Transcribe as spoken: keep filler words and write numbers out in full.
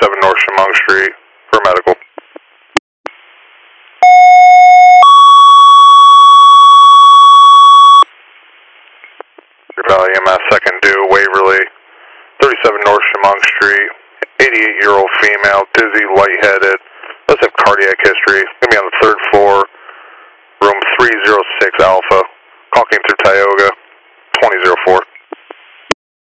thirty-seven North Chemung Street for medical. Valley E M S second due, Waverly, thirty-seven North Chemung Street, eighty-eight year old female, dizzy, lightheaded, does have cardiac history.